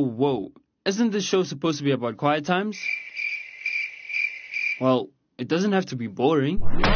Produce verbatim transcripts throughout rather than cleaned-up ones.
whoa. Isn't this show supposed to be about quiet times? Well, it doesn't have to be boring.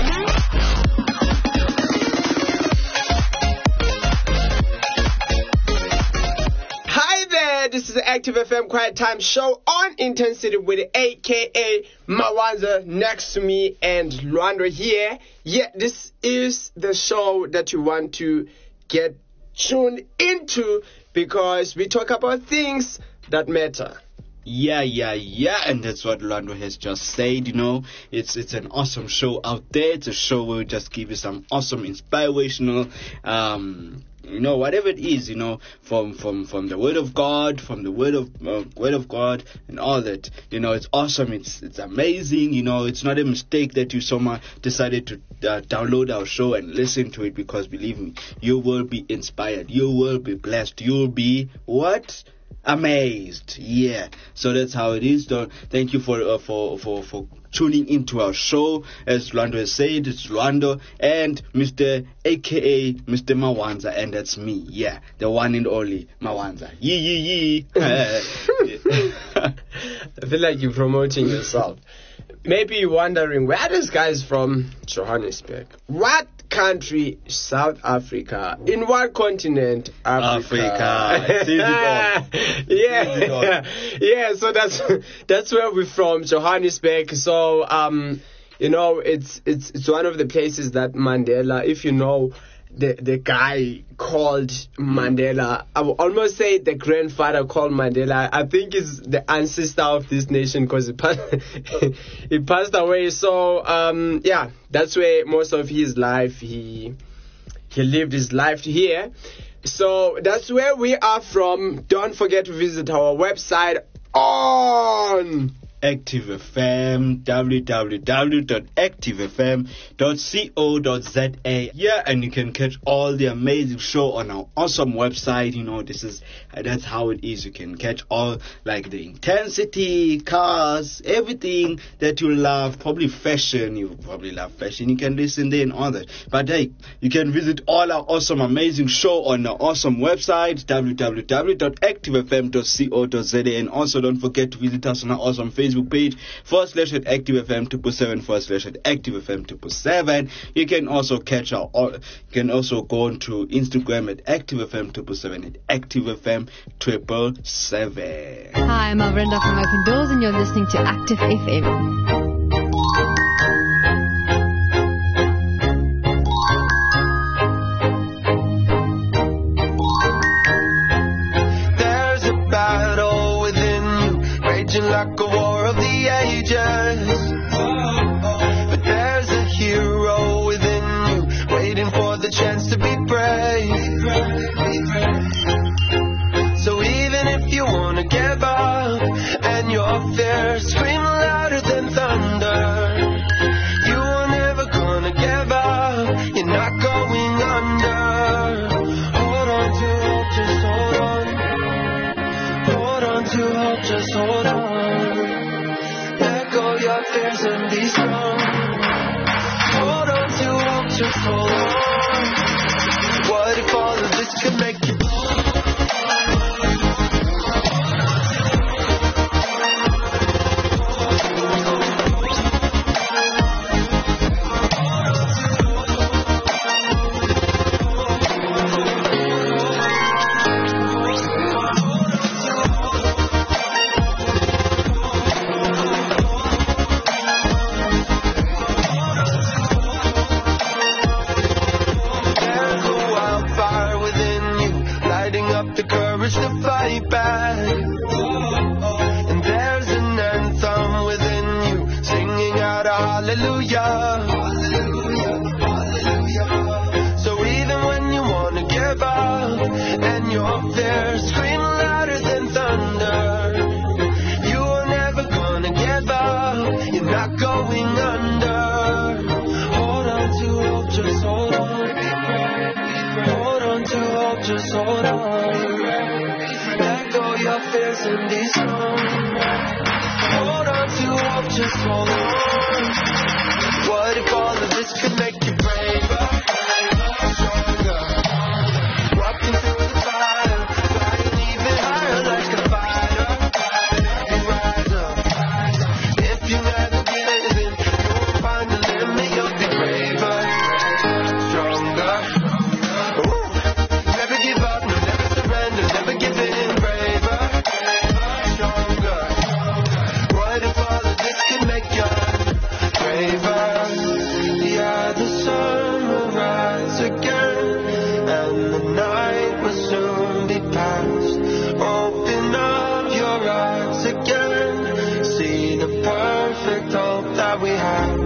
Hi there, this is the Active F M Quiet Time Show on Intensity with A K A Mawanza next to me and Luando here. Yeah, this is the show that you want to get tuned into because we talk about things that matter. Yeah, yeah, yeah, and that's what Lando has just said, you know. It's it's an awesome show out there. It's a show where we just give you some awesome, inspirational, um, you know, whatever it is, you know, from from, from the Word of God, from the Word of uh, Word of God, and all that. You know, it's awesome. It's it's amazing. You know, it's not a mistake that you somehow decided to uh, download our show and listen to it because, believe me, you will be inspired. You will be blessed. You'll be what? Amazed. Yeah, so that's how it is. So thank you for uh, for for for tuning into our show. As Luando has said, it's Luando and Mister A K A Mister Mawanza, and that's me. Yeah, the one and only Mawanza. Yee yee yee. I feel like you're promoting yourself. Maybe you're wondering where this guy is from. Johannesburg. What country? South Africa. In what continent? Africa. Africa. yeah, yeah. So that's that's where we're from, Johannesburg. So um, you know, it's it's it's one of the places that Mandela, if you know, the the guy called Mandela, I would almost say the grandfather called Mandela. I think he's the ancestor of this nation because he passed he passed away. So um, yeah, that's where most of his life he he lived his life here. So that's where we are from. Don't forget to visit our website on Active F M, w w w dot active f m dot co dot z a. Yeah, and you can catch all the amazing show on our awesome website. You know, this is that's how it is. You can catch all like the intensity, cars, everything that you love. Probably fashion. You probably love fashion. You can listen there and all that. But hey, you can visit all our awesome, amazing show on our awesome website w w w dot active f m dot co dot z a. And also don't forget to visit us on our awesome Facebook page forward slash at active f m two seven forward slash at active f m two seven. You can also catch our you can also go on to Instagram at active f m two seven at active f m triple seven. Hi, I'm Brenda from Open Doors and you're listening to Active F M. Like a war of the ages, but there's a hero within you, waiting for the chance to be brave. So even if you wanna give up, and your fears scream louder than thunder, you are never gonna give up, you're not going under. Hold on to hope, just hold on. Hold on to hope, just hold on. Your fears and be strong. Hold on to hope, just hold on. What if all of this could make you just hold on. What if all of this could make you braver, stronger? Walking through the fire, flying even higher like a fire. once again, and the night will soon be past. Open up your eyes again, see the perfect hope that we have.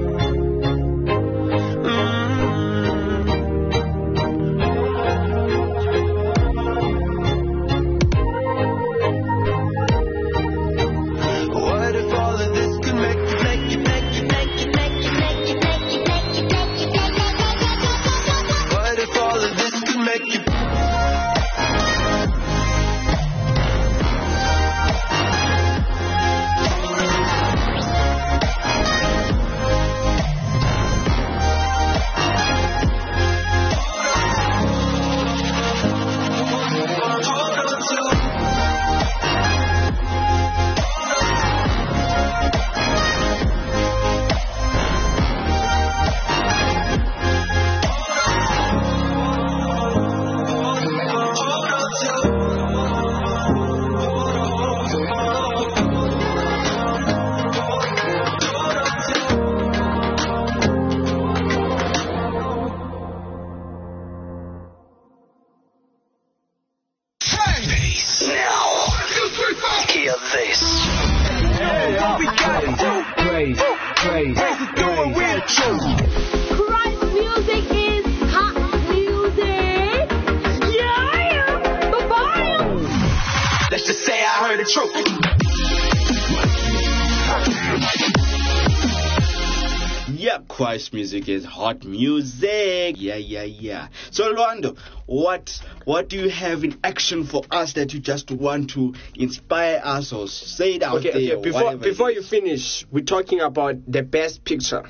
Christ music is hot music. Yeah, yeah, yeah. So, Lwando, what what do you have in action for us that you just want to inspire us or say it out okay, there? Okay, before before you finish, we're talking about the best picture.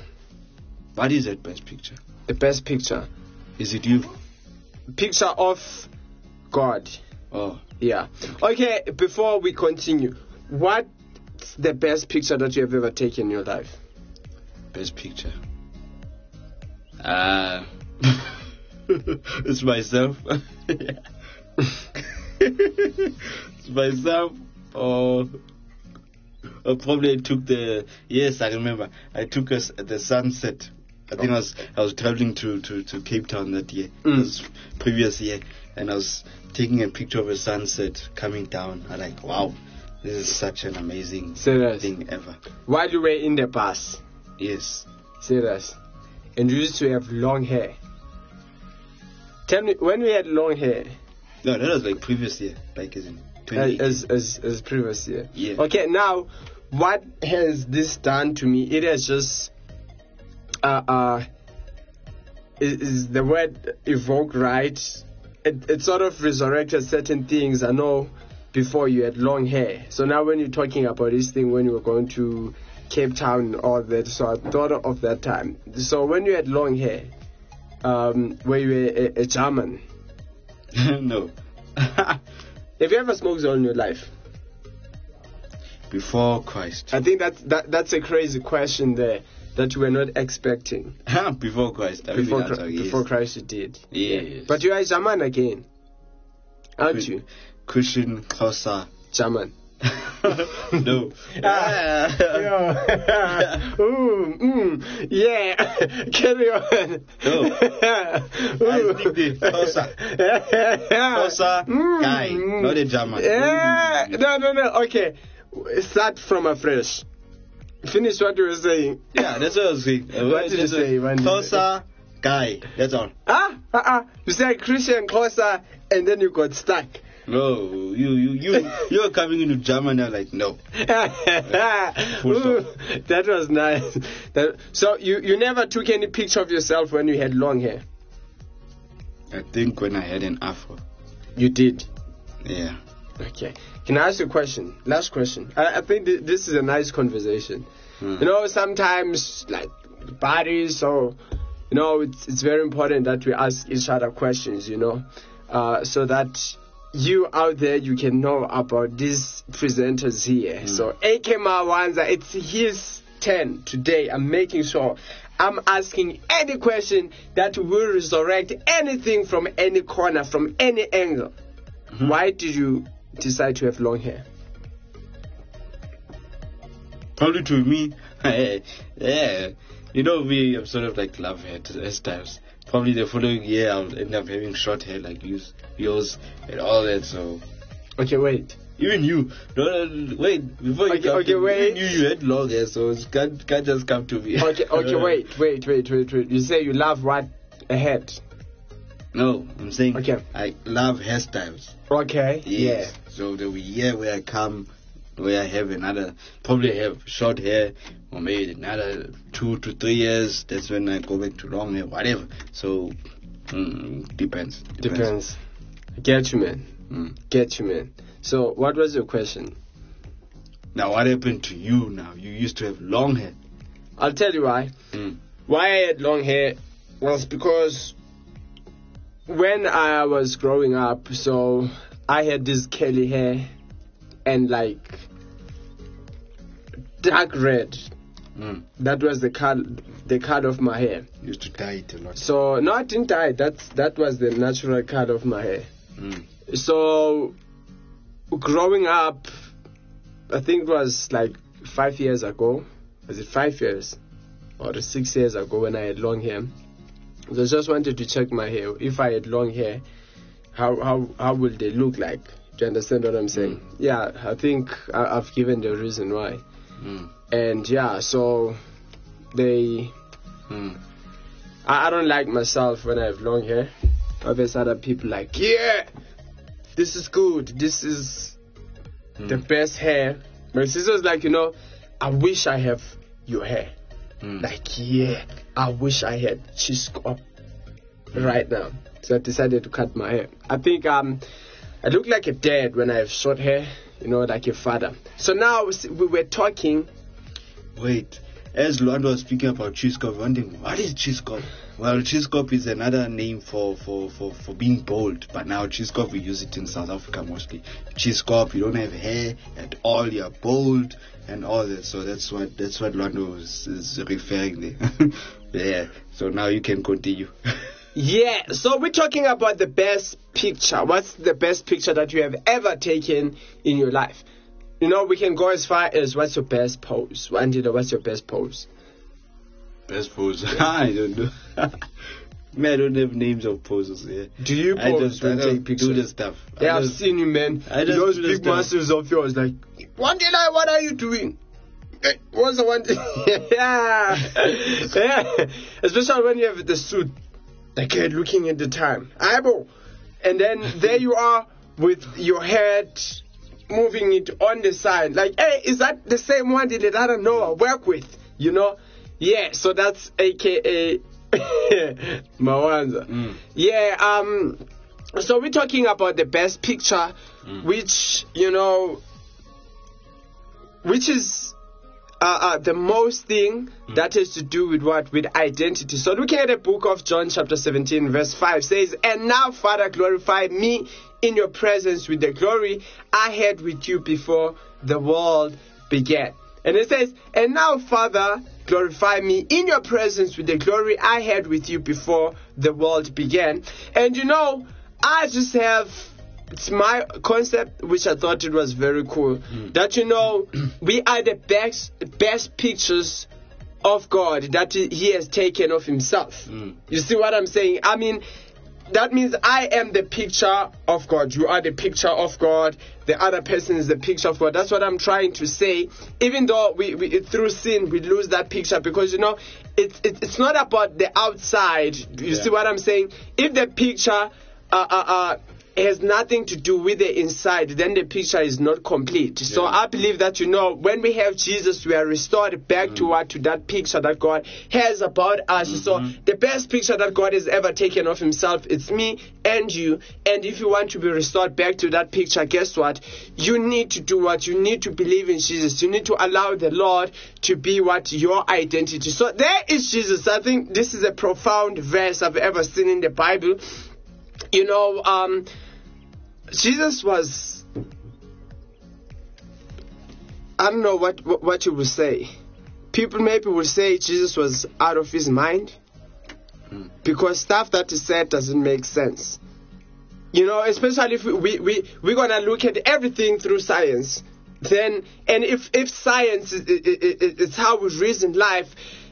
What is that best picture? The best picture. Is it you? Picture of God. Oh. Yeah. Okay, before we continue, what's the best picture that you have ever taken in your life? Best picture. Uh, it's myself. It's myself. Or oh, probably I took the. Yes, I remember. I took us at the sunset. I think oh. I was I was traveling to, to, to Cape Town that year. Mm. It was previous year, and I was taking a picture of a sunset coming down. I'm like, wow, this is such an amazing Serious? thing ever. While you were in the bus. Yes. Serious. And you used to have long hair. Tell me, when we had long hair. No, that was like previous year, like as in as, as as previous year. Yeah. Okay, now what has this done to me? It has just uh uh is, is the word evoke right? It it sort of resurrected certain things. I know before you had long hair. So now when you're talking about this thing when you were going to Cape Town and all that, so I thought of that time. So when you had long hair, um, were you a, a, a German? No. Have you ever smoked all in your life? Before Christ. I think that's that, that's a crazy question there that you were not expecting. Before Christ. I before, mean, Christ, yes. before Christ you did. Yes. But you are a German again, aren't Chris, you? Christian Xhosa. German. No. Ah, yeah. Ooh, mm, yeah. Carry on. No. I speak the Xhosa. Xhosa Mm. guy, not a German. Yeah. No, no, no. Okay. Start from afresh. Finish what you were saying. Yeah, that's what I was saying. What did you say? Xhosa guy. That's all. Ah, ah, ah. You said Christian Xhosa and then you got stuck. No, you you you you were coming into German. I'm like, no. Ooh, that was nice. That, so you you never took any picture of yourself when you had long hair? I think when I had an afro. You did. Yeah. Okay. Can I ask you a question? Last question. I, I think th- this is a nice conversation. Hmm. You know, sometimes like parties, so you know, it's it's very important that we ask each other questions. You know, uh, so that you out there, you can know about these presenters here. Mm. So A K Mawanza, it's his turn today. I'm making sure I'm asking any question that will resurrect anything from any corner, from any angle. Mm-hmm. Why did you decide to have long hair? Probably to me, yeah, You know, me, I'm sort of like love hair to hairstyles. Probably the following year I'll end up having short hair like yours, yours and all that. So Okay, wait. even you, no, no, wait before you Okay, come okay, to me, wait. even you, you had long hair, so it can't, can't just come to me. Okay, okay, wait, wait, wait, wait, wait. You say you love what ahead? No, I'm saying Okay. I love hairstyles. Okay. Yes. So the year where I come, where I have another, probably have short hair, or maybe another two to three years, that's when I go back to long hair, whatever. So, mm, depends. Yeah. Depends. Get you, man. Mm. Get you, man. So, what was your question? Now, what happened to you now? You used to have long hair. I'll tell you why. Mm. Why I had long hair was because when I was growing up, so I had this curly hair and like dark red. Mm. That was the color, the color of my hair. You used to dye it a lot. So no, I didn't dye. That's that was the natural color of my hair. Mm. So growing up, I think it was like five years ago. Was it five years or six years ago when I had long hair? So I just wanted to check my hair. If I had long hair, how how how would they look like? Do you understand what I'm saying? Mm. Yeah, I think I, I've given the reason why. Mm. And yeah, so they. Mm. I, I don't like myself when I have long hair. Obviously, other people like, yeah, this is good. This is Mm. the best hair. My sister's like, you know, I wish I have your hair. Mm. Like, yeah, I wish I had Chisco right now. So I decided to cut my hair. I think um, I look like a dad when I have short hair, you know, like a father. So now we were talking. Wait, as Luando was speaking about cheese cop, wondering what is cheese cop? Well, cheese cop is another name for, for, for, for being bold, but now cheese cop we use it in South Africa mostly. Cheese cop, you don't have hair at all, you're bold and all that. So that's what that's what Luando is, is referring there. Yeah. So now you can continue. Yeah, so we're talking about the best picture. What's the best picture that you have ever taken in your life? You know, we can go as far as what's your best pose? Wandile, what's your best pose? Best pose. I don't know. Man, I don't have names of poses. Yeah. Do you I pose just when I you don't take pictures? do the stuff. Yeah, I I've just- seen you, man. I just Those do the big stuff. muscles of yours, like, Wandile, what are you doing? Hey, what's the one? Yeah. Yeah. Especially when you have the suit. Like, you're looking at the time. Eyeball. And then there you are with your head moving it on the side. Like, hey, is that the same one that I don't know I work with? You know? Yeah, so that's A K A Mawanza. Mm. Yeah, um, so we're talking about the best picture, Mm. which, you know, which is uh, uh, the most thing Mm. that has to do with what? With identity. So looking at the book of John chapter seventeen verse five says, and now Father glorify me in your presence with the glory I had with you before the world began. And it says, and now Father glorify me in your presence with the glory I had with you before the world began. And you know, I just have, it's my concept, which I thought it was very cool, Mm. that, you know, we are the best best pictures of God that he he has taken of himself. Mm. You see what I'm saying? I mean, that means I am the picture of God. You are the picture of God. The other person is the picture of God. That's what I'm trying to say. Even though we, we through sin we lose that picture, because, you know, it's it, it's not about the outside. You Yeah. see what I'm saying? If the picture uh, uh, uh, has nothing to do with the inside, then the picture is not complete. So Yeah. I believe that, you know, when we have Jesus, we are restored back to what, to that picture that God has about us. So the best picture that God has ever taken of himself, it's me and you. And if you want to be restored back to that picture, guess what? You need to do what? You need to believe in Jesus. You need to allow the Lord to be what? Your identity. So there is Jesus. I think this is a profound verse I've ever seen in the Bible. You know, um, Jesus was, I don't know what, what what you would say. People maybe will say Jesus was out of his mind, Mm. because stuff that is said doesn't make sense. You know, especially if we, we, we, we're going to look at everything through science. Then, and if, if science is, is, is how we reason life,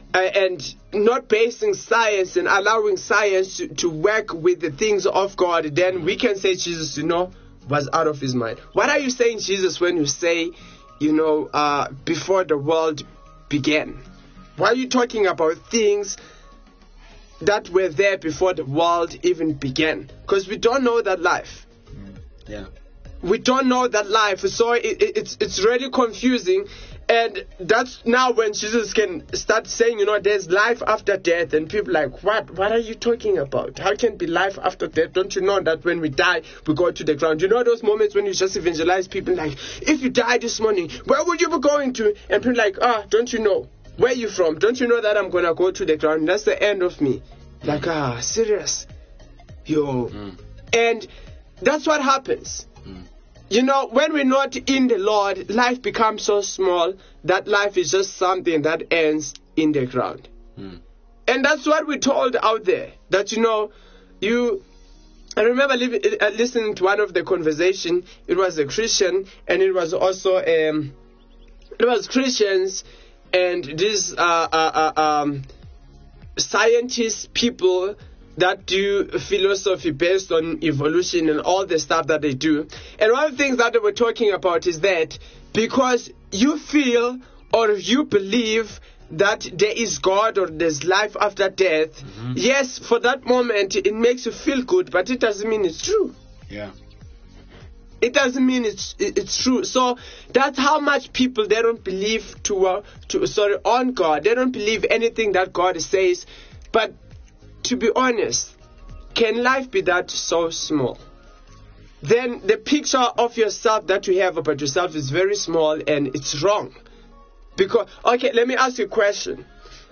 uh, and not basing science and allowing science to, to work with the things of God, then we can say Jesus, you know, was out of his mind. What are you saying, Jesus, when you say, you know, uh, before the world began? Why are you talking about things that were there before the world even began? Because we don't know that life. Yeah. We don't know that life, so it, it, it's it's really confusing. And that's now when Jesus can start saying, you know, there's life after death, and people are like, what? What are you talking about? How can it be life after death? Don't you know that when we die, we go to the ground? You know those moments when you just evangelize people like, if you die this morning, where would you be going to? And people like, ah, don't you know? Where are you from? Don't you know that I'm going to go to the ground? That's the end of me. Like, ah, serious? Yo. Mm. And that's what happens. Mm. You know, when we're not in the Lord, life becomes so small that life is just something that ends in the ground. Mm. And that's what we're told out there. That, you know, you... I remember li- uh, listening to one of the conversation. It was a Christian, and it was also... Um, it was Christians and these uh, uh, uh, um, scientists, people... that do philosophy based on evolution and all the stuff that they do. And one of the things that they were talking about is that because you feel or you believe that there is God or there's life after death, mm-hmm. yes, for that moment it makes you feel good, but it doesn't mean it's true. Yeah. It doesn't mean it's it's true. So that's how much people, they don't believe to uh, to sorry on God. They don't believe anything that God says. But to be honest, can life be that so small? Then the picture of yourself that you have about yourself is very small, and it's wrong. Because, okay, let me ask you a question.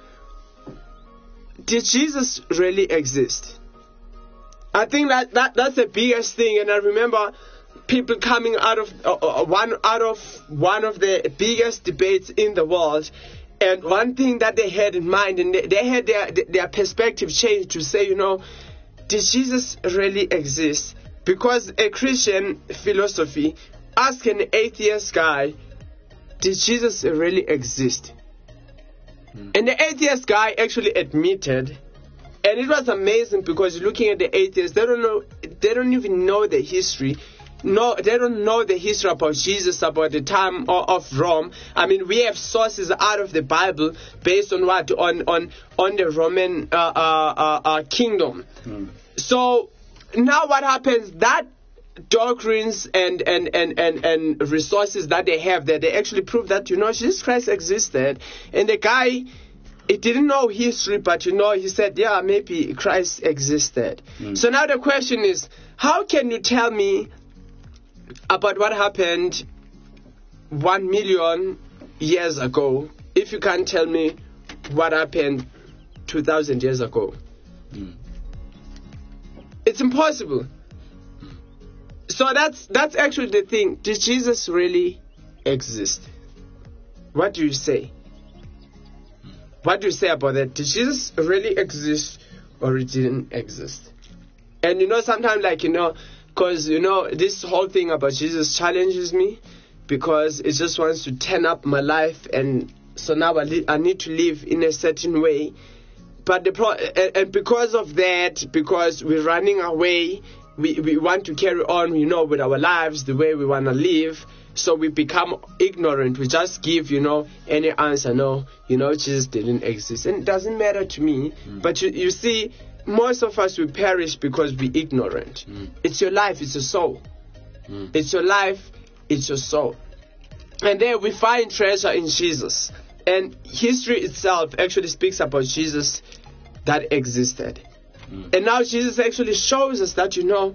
Did Jesus really exist? I think that, that that's the biggest thing. And I remember people coming out of uh, uh, one out of one of the biggest debates in the world. And one thing that they had in mind, and they, they had their their perspective changed to say, you know, did Jesus really exist? Because a Christian philosophy, ask an atheist guy, did Jesus really exist? Mm. And the atheist guy actually admitted, and it was amazing because looking at the atheists, they don't know, they don't even know the history. No, they don't know the history about Jesus, about the time of, of Rome. I mean, we have sources out of the Bible based on what? On on, on the Roman uh, uh, uh, uh, kingdom. Mm. So now what happens? That doctrines and, and, and, and, and resources that they have there, they actually prove that, you know, Jesus Christ existed. And the guy, he didn't know history, but, you know, he said, yeah, maybe Christ existed. Mm. So now the question is, how can you tell me about what happened one million years ago if you can't tell me what happened two thousand years ago? Mm. It's impossible. Mm. So that's that's actually the thing. Did Jesus really exist? What do you say? Mm. What do you say about that? Did Jesus really exist or it didn't exist? And you know, sometimes like, you know, because, you know, this whole thing about Jesus challenges me because it just wants to turn up my life. And so now I, li- I need to live in a certain way. But the pro- and, and because of that, because we're running away, we, we want to carry on, you know, with our lives the way we want to live. So we become ignorant. We just give, you know, any answer. No, you know, Jesus didn't exist. And it doesn't matter to me. Mm. But you, you see, most of us will perish because we're ignorant. Mm. It's your life, it's your soul. Mm. It's your life, it's your soul. And there we find treasure in Jesus. And history itself actually speaks about Jesus that existed. Mm. And now Jesus actually shows us that, you know,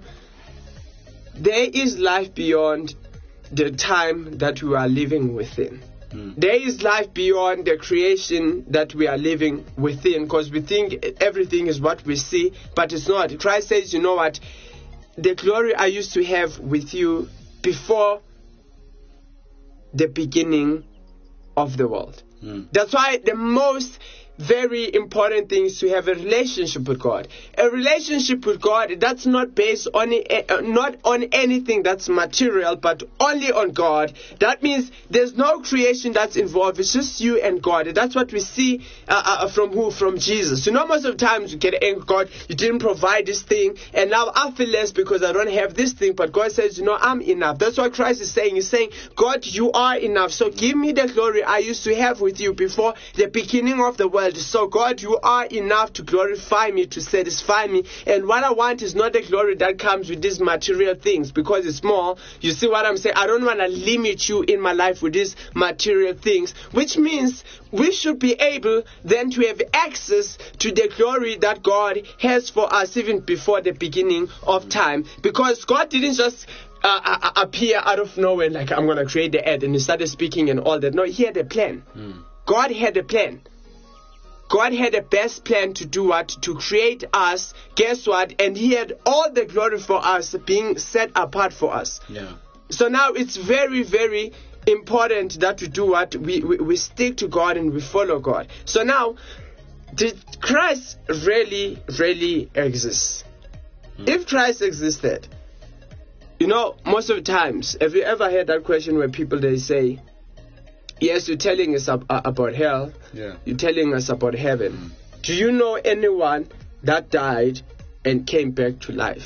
there is life beyond the time that we are living within. Mm. There is life beyond the creation that we are living within, because we think everything is what we see, but it's not. Christ says, you know what, the glory I used to have with you before the beginning of the world. Mm. That's why the most very important thing is to have a relationship with God. A relationship with God that's not based on uh, not on anything that's material, but only on God. That means there's no creation that's involved. It's just you and God. And that's what we see uh, uh, from who? From Jesus. You know, most of the times you get angry, God, you didn't provide this thing, and now I feel less because I don't have this thing. But God says, you know, I'm enough. That's what Christ is saying. He's saying, God, you are enough. So give me the glory I used to have with you before the beginning of the world. So God, you are enough to glorify me, to satisfy me. And what I want is not the glory that comes with these material things, because it's small. You see what I'm saying? I don't want to limit you in my life with these material things, which means we should be able then to have access to the glory that God has for us even before the beginning of time. Because God didn't just uh, uh, appear out of nowhere like, I'm going to create the earth, and he started speaking and all that. No, he had a plan. Mm. God had a plan. God had the best plan to do what? To create us. Guess what? And he had all the glory for us being set apart for us. Yeah. So now it's very, very important that we do what? We, we, we stick to God and we follow God. So now, did Christ really, really exist? Mm. If Christ existed, you know, most of the times, have you ever heard that question where people, they say, yes, you're telling us ab- about hell. Yeah. You're telling us about heaven. Mm. Do you know anyone that died and came back to life?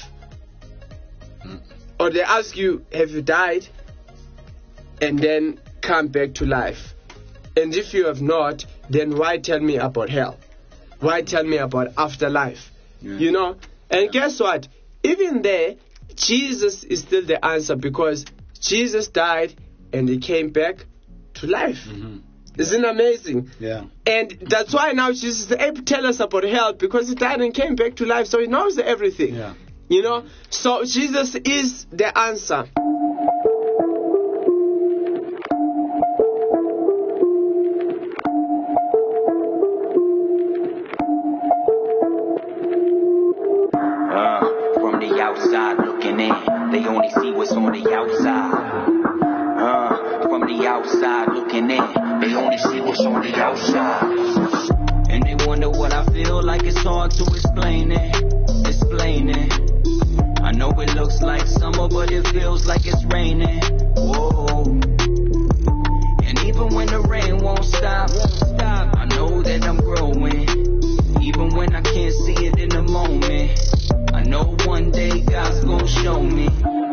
Mm. Or they ask you, have you died and then come back to life? And if you have not, then why tell me about hell? Why tell me about afterlife? Yeah. You know? And yeah. Guess what? Even there, Jesus is still the answer, because Jesus died and he came back to life. Mm-hmm. Isn't it amazing? Yeah. And that's why now Jesus is able to tell us about hell, because he died and came back to life, so he knows everything. Yeah. You know? So Jesus is the answer. Uh, from the outside looking in, they only see what's on the outside. Uh, from the outside looking in, they only see what's on the outside. And they wonder what I feel like. It's hard to explain it, explain it. I know it looks like summer, but it feels like it's raining. Whoa. And even when the rain won't stop, won't stop, I know that I'm growing. Even when I can't see it in the moment, I know one day God's gonna show me.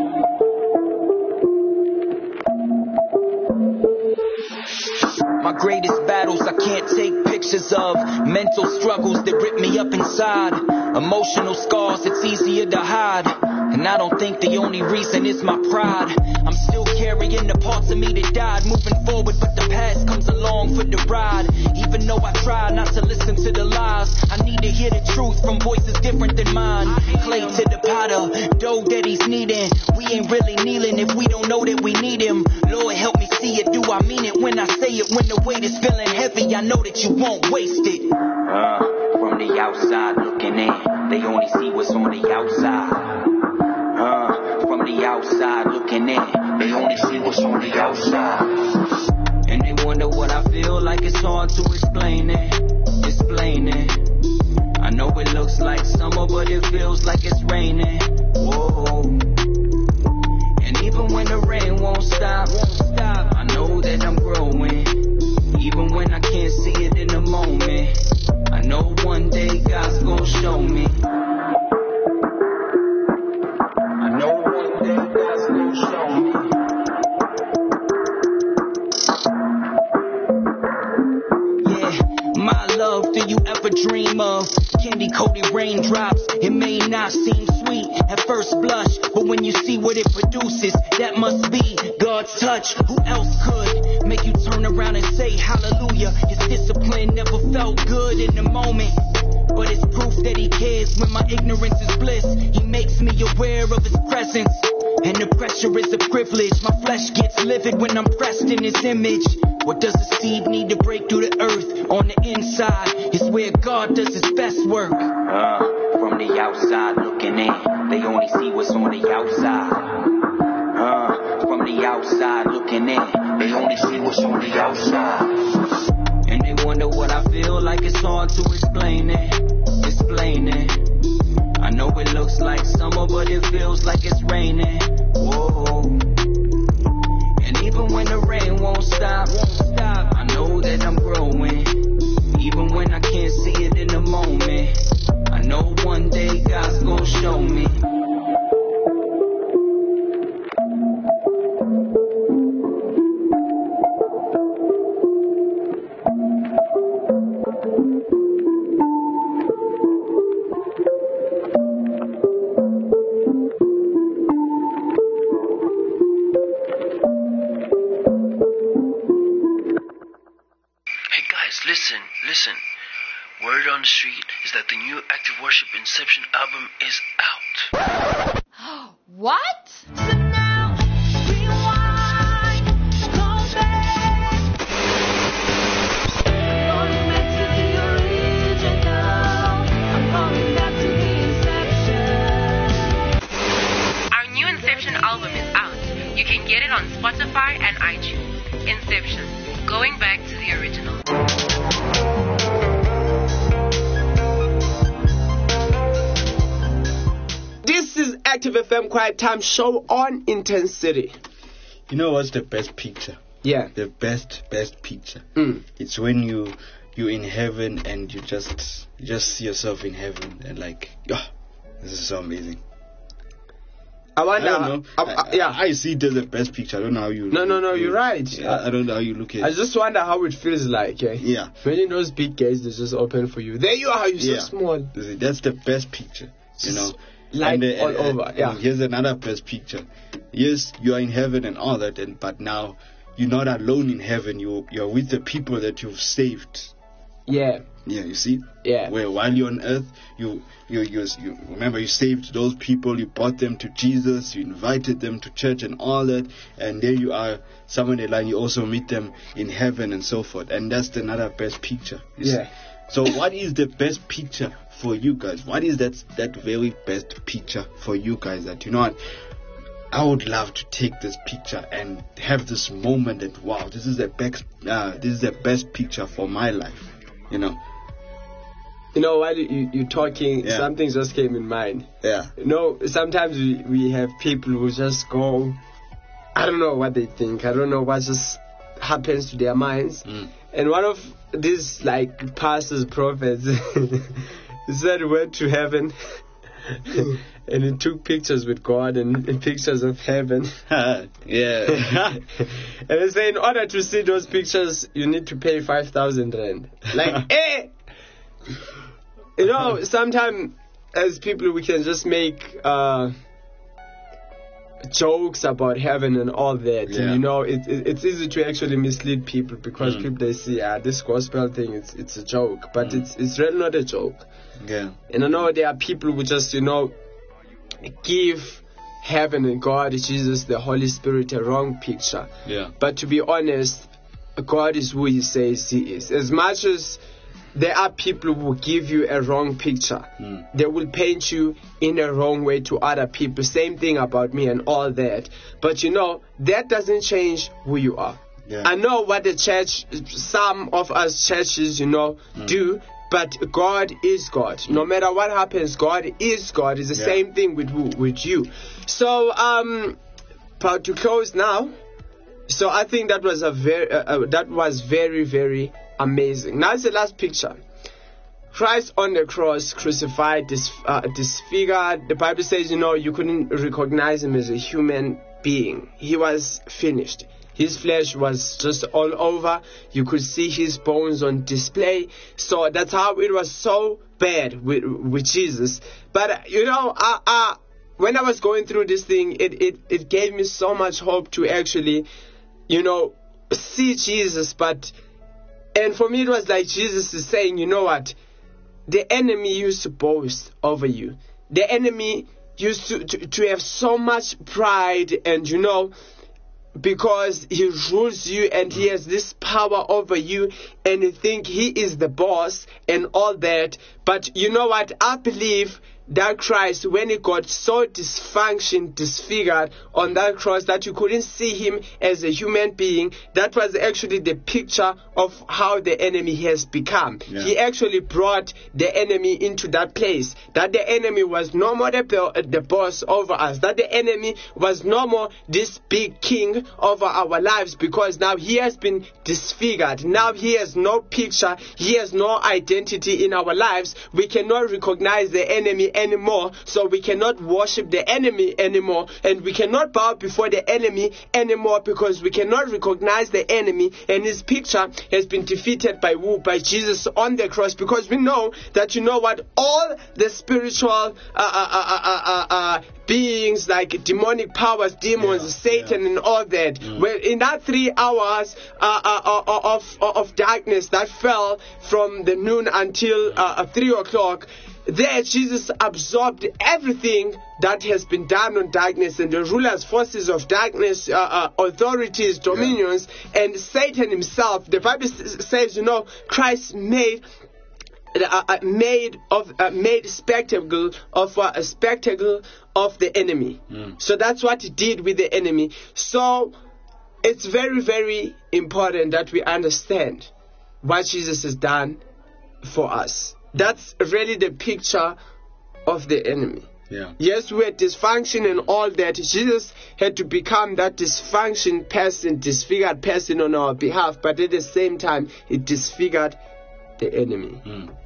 My greatest battles I can't take pictures of. Mental struggles that rip me up inside. Emotional scars it's easier to hide. And I don't think the only reason is my pride. I'm still carrying the parts of me that died. Moving forward, but the past comes along for the ride. Even though I try not to listen to the lies, I need to hear the truth from voices different than mine. Clay to the potter, dough that he's needing. We ain't really kneeling if we don't know that we need him. Lord, help me see it. Do I mean it when I say it? When the weight is feeling heavy, I know that you won't waste it. Uh, from the outside looking in, they only see what's on the outside. Uh, from the outside looking in, they only see what's on the outside. And they wonder what I feel like. It's hard to explain it, explain it. I know it looks like summer, but it feels like it's raining. Whoa. And even when the rain won't stop, won't stop, I know that I'm growing. Even when I can't see it in the moment, I know one day God's gonna show me. I know one day God's gonna show me. Yeah, my love, do you ever dream of candy coated raindrops? It may not seem sweet at first blush, but when you see what it produces, that must be God's touch. Who else could make you turn around and say hallelujah? His discipline never felt good in the moment, but it's proof that he cares. When my ignorance is bliss, he makes me aware of his presence. And the pressure is a privilege. My flesh gets livid when I'm pressed in his image. What does a seed need to break through the earth? On the inside is where God does his best work. Uh, from the outside looking in, they only see what's on the outside. Uh, from the outside looking in, they only see what's on the outside. And they wonder what I feel like, it's hard to explain it, explain it. I know it looks like summer, but it feels like it's raining. Whoa. And even when the rain won't stop, won't stop, I know that I'm growing. Even when I can't see it in the moment, I know one day God's gonna show me. Listen, listen. Word on the street is that the new Active Worship Inception album is out. What? So now, rewind, go back. Going back to the original. I'm going back to the inception. Our new Inception album is out. You can get it on Spotify and iTunes. Inception. Going back to the original. This is Active F M Quiet Time Show on Intensity. You know what's the best picture? Yeah. The best, best picture. Mm. It's when you you're in heaven and you just you just see yourself in heaven and like, oh, this is so amazing. I wonder. I don't know. I, I, I, yeah. I see it as the best picture. I don't know how you. No, no, no. you, You're right. Yeah, I don't know how you look at it. I just wonder how it feels like. Eh? Yeah. When those big gates they just open for you. There you are. You're Yeah. so small. That's the best picture. You know. Light And, uh, all and, over. and Yeah. Here's another best picture. Yes, you are in heaven and all that, and but now you're not alone in heaven. You you're with the people that you've saved. Yeah. Yeah, you see. Yeah. Where while you're on earth, you you you, you remember you saved those people. You brought them to Jesus. You invited them to church and all that. And there you are, somewhere in the line. You also meet them in heaven and so forth. And that's another best picture. you see. Yeah. So what is the best picture for you guys? What is that that very best picture for you guys that you know what? I would love to take this picture and have this moment that wow, this is the best uh, this is the best picture for my life. You know. You know, while you, you're talking, Yeah. something just came in mind. Yeah. You know, sometimes we, we have people who just go, I don't know what they think. I don't know what just happens to their minds. Mm. And one of these, like, pastors, prophets, he said he went to heaven and he took pictures with God and, and pictures of heaven. Yeah. And they say in order to see those pictures, you need to pay five thousand rand. Like, eh! You know, sometimes as people we can just make uh, jokes about heaven and all that. Yeah. And, you know, it, it, it's easy to actually mislead people because Mm. people, they see, ah, this gospel thing, it's, it's a joke. But Mm. it's, it's really not a joke. Yeah. And I know there are people who just, you know, give heaven and God, Jesus, the Holy Spirit, a wrong picture. Yeah. But to be honest, God is who He says He is. As much as there are people who give you a wrong picture, Mm. they will paint you in a wrong way to other people. Same thing about me and all that. But you know, that doesn't change who you are. Yeah. I know what the church, some of us churches, you know, Mm. do. But God is God. No matter what happens, God is God. It's the Yeah. same thing with who? With you. So, um, but to close now. So I think that was a very, uh, uh, that was very, very amazing. Now it's the last picture. Christ on the cross, crucified, dis, uh, disfigured. The Bible says, you know, you couldn't recognize him as a human being. He was finished. His flesh was just all over. You could see his bones on display. So that's how it was so bad with, with Jesus. But, uh, you know, uh, uh, when I was going through this thing, it, it, it gave me so much hope to actually, you know, see Jesus. But, and for me, it was like Jesus is saying, you know what? The enemy used to boast over you. The enemy used to, to, to have so much pride and, you know, because he rules you and he has this power over you and you think he is the boss and all that. But you know what? I believe that Christ, when he got so dysfunction, disfigured on that cross that you couldn't see him as a human being, that was actually the picture of how the enemy has become. Yeah. He actually brought the enemy into that place, that the enemy was no more the, the boss over us, that the enemy was no more this big king over our lives, because now he has been disfigured. Now he has no picture, he has no identity in our lives. We cannot recognize the enemy anymore, so we cannot worship the enemy anymore, and we cannot bow before the enemy anymore, because we cannot recognize the enemy, and his picture has been defeated by who? By Jesus on the cross, because we know that, you know what, all the spiritual uh, uh, uh, uh, uh, uh, beings like demonic powers, demons, Yeah, Satan, yeah. and all that, Mm. well, in that three hours uh, uh, uh, of, of darkness that fell from the noon until uh, uh, three o'clock, there Jesus absorbed everything that has been done on darkness and the rulers, forces of darkness, uh, uh, authorities, dominions, and Satan himself. The Bible s- says, you know, Christ made uh, uh, made of uh, made spectacle of uh, a spectacle of the enemy. Mm. So that's what he did with the enemy. So it's very, very important that we understand what Jesus has done for us. That's really the picture of the enemy. Yeah. Yes, we had dysfunction and all that. Jesus had to become that dysfunction person, disfigured person on our behalf, but at the same time, it disfigured the enemy. Mm.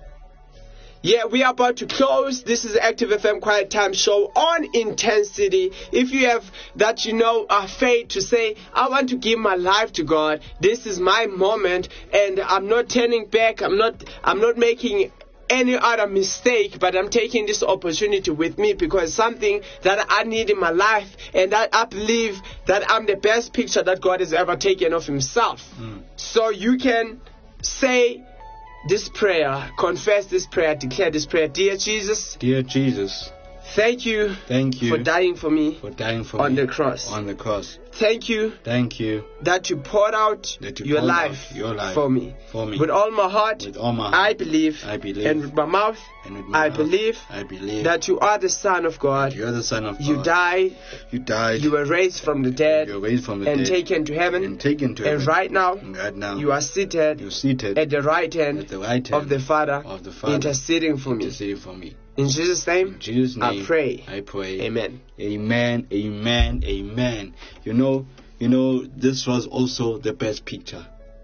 Yeah, we are about to close. This is Active F M Quiet Time Show on Intensity. If you have that, you know, uh, faith to say, I want to give my life to God. This is my moment, and I'm not turning back. I'm not. I'm not making any other mistake, but I'm taking this opportunity with me because something that I need in my life, and that I believe that I'm the best picture that God has ever taken of Himself. Mm. So you can say this prayer, confess this prayer, declare this prayer. Dear Jesus, Dear Jesus, thank you, thank you for dying for me for dying for on me the cross. on the cross. Thank you Thank you that you poured out that you your, poured life out your life for me. for me. With all my heart, With all my I heart, believe, I believe, and with my mouth, and with my I mouth, believe I believe that you are the Son of God. you are the Son of You God. died, You died. you were raised from the dead, You were raised from the and dead taken to heaven. and taken to And heaven. right now, And right now, you are seated you're seated at the right hand at the right hand of the Father, of the Father, interceding for me. interceding for me. In Jesus' name, In Jesus' name, I pray. I pray. Amen. Amen. Amen. Amen. You know, you know, this was also the best picture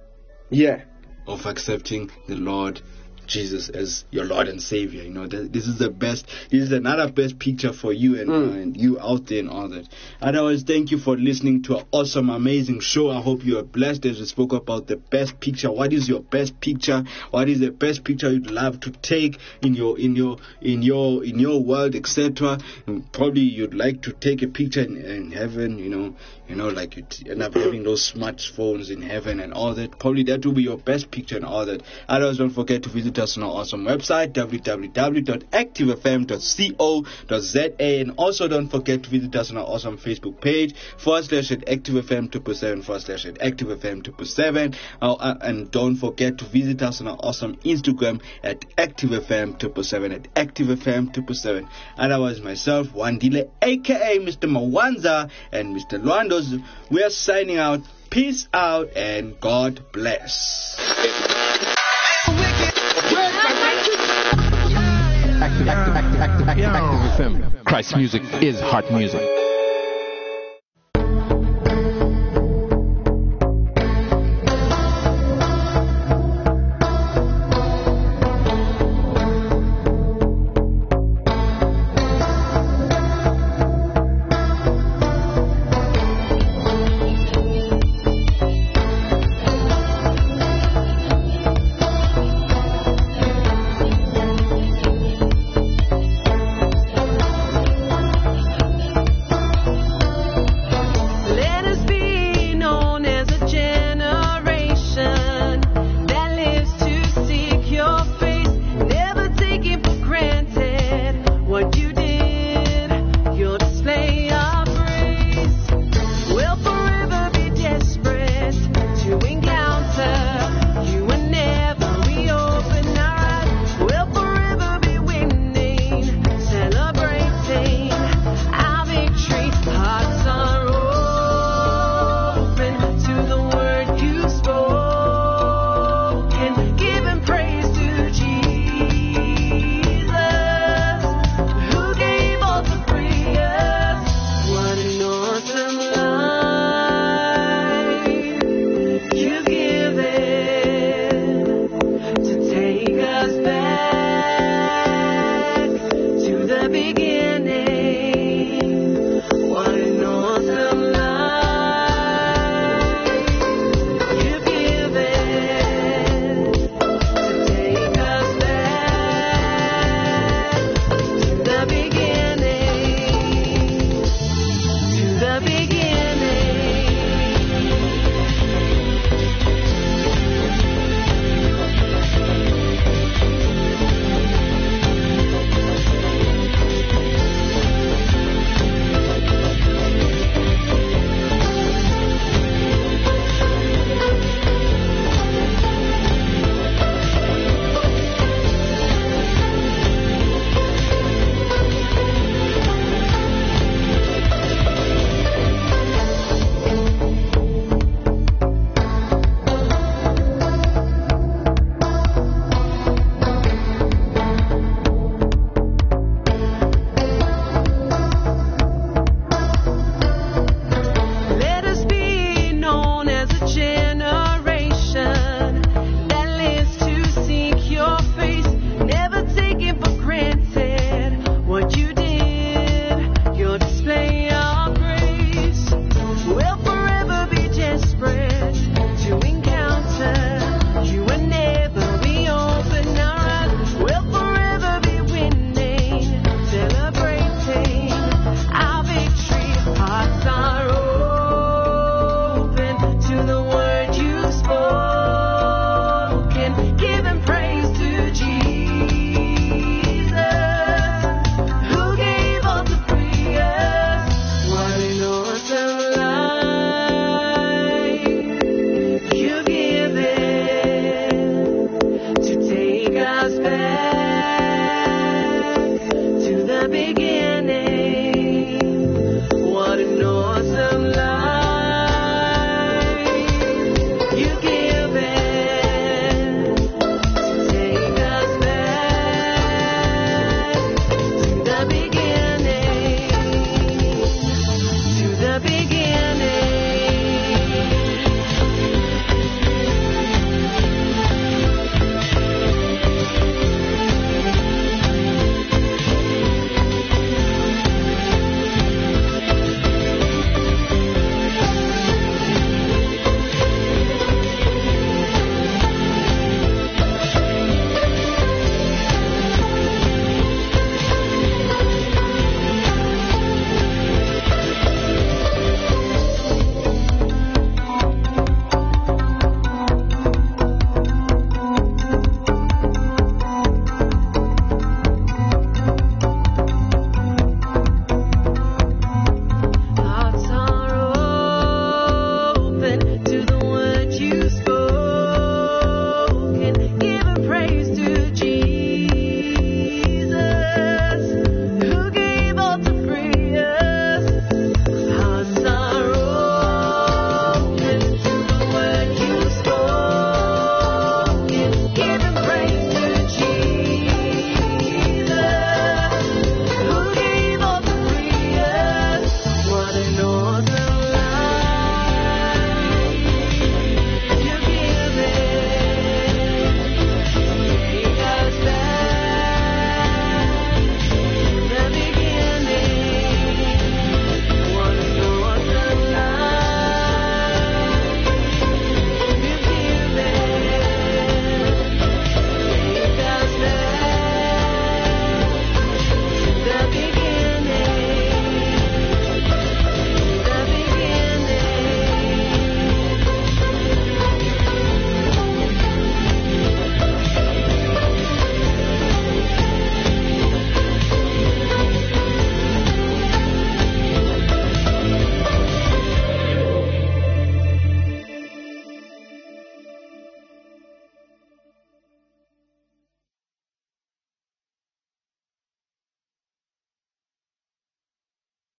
Yeah. of accepting the Lord Jesus as your Lord and Savior. You know, th- this is the best. This is another best picture for you and, Mm. uh, and you out there and all that. Otherwise, thank you for listening to an awesome, amazing show. I hope you are blessed as we spoke about the best picture. What is your best picture? What is the best picture you'd love to take in your in your in your in your world, et cetera. Probably you'd like to take a picture in, in heaven. You know, you know, like you end up having those smartphones in heaven and all that. Probably that will be your best picture and all that. Otherwise, don't forget to visit us on our awesome website w w w dot active f m dot co dot z a, and also don't forget to visit us on our awesome Facebook page forward slash at active f m two point seven forward slash at active f m two point seven, uh, uh, and don't forget to visit us on our awesome Instagram at active f m two point seven at active f m two point seven. Otherwise, myself Wandile aka Mister Mawanza and Mister Luandos, we are signing out. Peace out and God bless. Active, active, active, active, active, active F M. Christ music is heart music.